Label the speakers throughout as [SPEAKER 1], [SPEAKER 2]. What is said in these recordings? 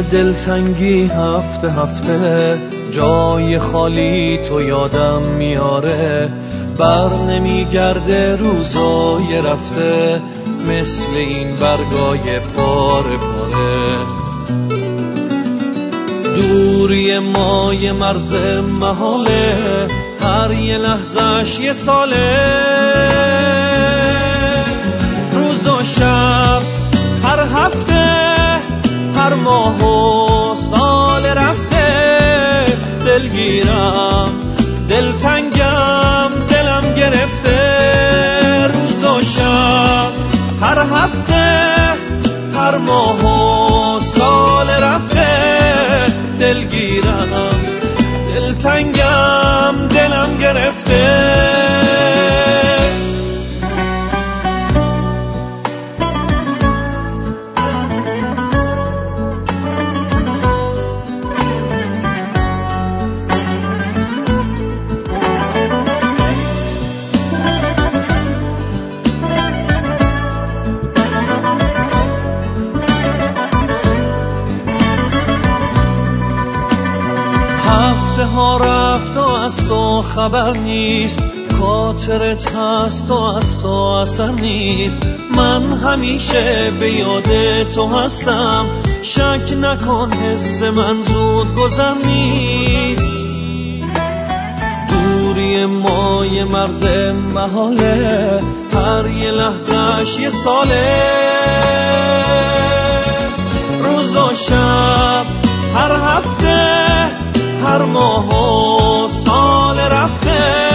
[SPEAKER 1] دلتنگی هفته هفته جای خالی تو یادم میاره، بر نمیگرده روزای رفته مثل این برگای پاره پاره. دوری ما یه مرز محاله، هر یه لحظهش یه ساله. روز و شب، هر هفته، هر ماه و سال رفته، دلگیرم، دلتنگم، دلم گرفته. روز و شب، هر هفته، هر ماه و سال رفته، دلگیرم، دلتنگم، دلم گرفته. ها رفت و از تو خبر نیست، خاطرت هست و از تو اثر نیست. من همیشه به یاد تو هستم، شک نکن حس من زود گذر نیست. دوری ما یه مرز محاله، هر یه لحظهش یه ساله. روز و شب، هر هفته، هر ماه و سال رفته،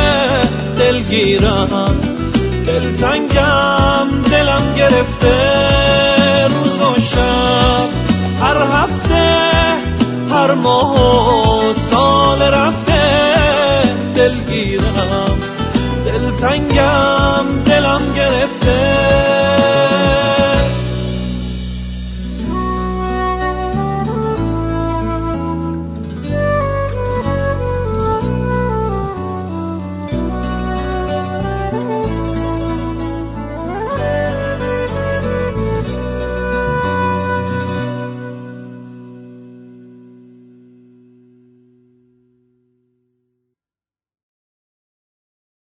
[SPEAKER 1] دلگیرم، دلتنگم، دلم گرفته. روز و شب، هر هفته، هر ماه و سال رفته، دلگیرم، دلتنگم.